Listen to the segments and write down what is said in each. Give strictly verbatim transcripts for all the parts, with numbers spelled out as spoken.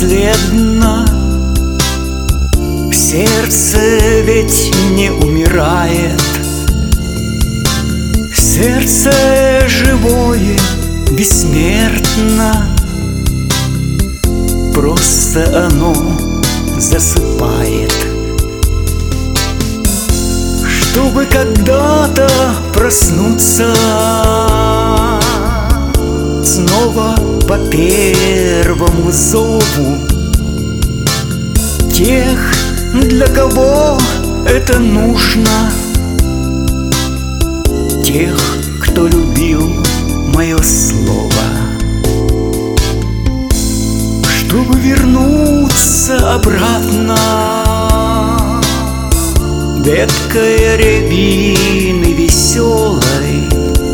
бесследно. Сердце ведь не умирает, сердце живое, бессмертно. Просто оно засыпает, чтобы когда-то проснуться снова по первому зову тех, для кого это нужно, тех, кто любил мое слово. Чтобы вернуться обратно веткой рябины веселой,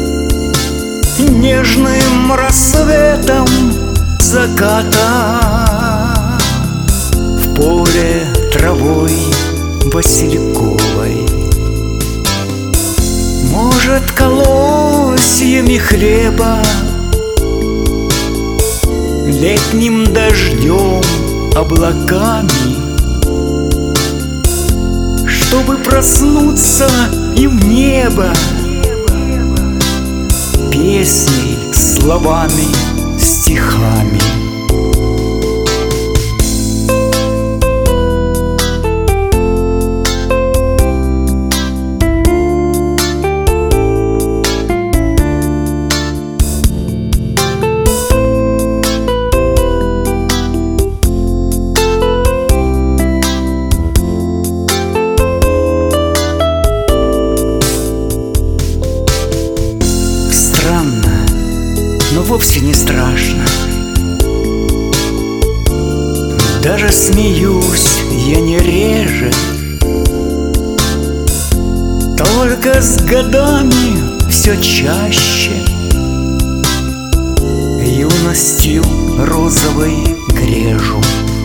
нежным рассветом заката, в поле травой васильковой, может, колосьями хлеба, летним дождем, облаками, чтобы проснуться и в небо песней, словами, стихами. Но вовсе не страшно. Даже смеюсь я не реже, только с годами все чаще юностью розовой грежу.